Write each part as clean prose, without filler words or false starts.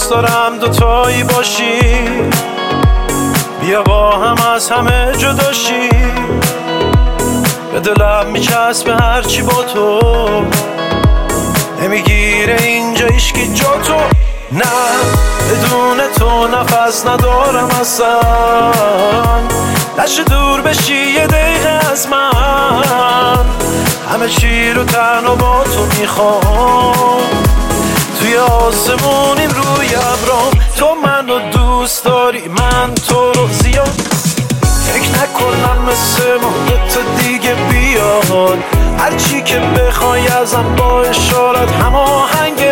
دوست دارم دوتایی باشی، بیا با هم از همه جداشی. به دلم میچسبه هرچی با تو، نمیگیره اینجا هیچکی جا تو. نه بدون تو نفس ندارم اصلا، نشه دور بشی یه دقیقه از من. همه چی رو تنها با تو میخوام، توی آسمونیم روی ابرام. تو منو دوست داری، من تو رو زیاد. فکر نکنم مثل ما دوتا دیگه بیاد، هرچی که بخوای ازم با اشارت هماهنگه.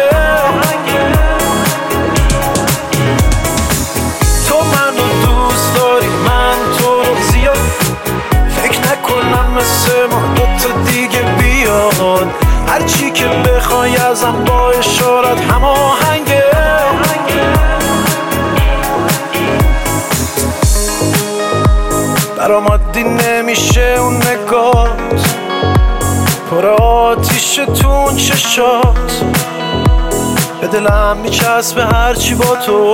تو منو دوست داری، من تو رو زیاد. فکر نکنم مثل ما دوتا دیگه بیاد، هرچی که بخوای ازم با اشارت هماهنگه. برام عادی نمیشه اون نگات، پر آتیشه تو اون چشات. به دلم میچسبه هرچی با تو،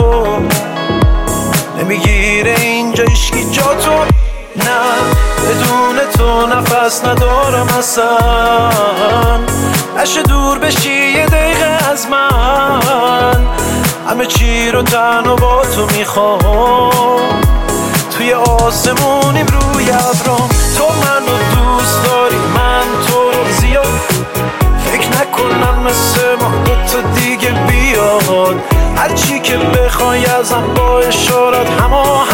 نمیگیره اینجا هیچکی جا تو. نه بدون تو نفس ندارم اصلا، نشه دور بشی یه دقیقه از من. همه چی رو تنها با تو میخوام، توی آسمونیم روی ابرام. تو منو دوست داری، من تو رو زیاد. فکر نکنم مثل ما دوتا دیگه بیاد، هرچی که بخوای ازم با اشارت هماهنگه.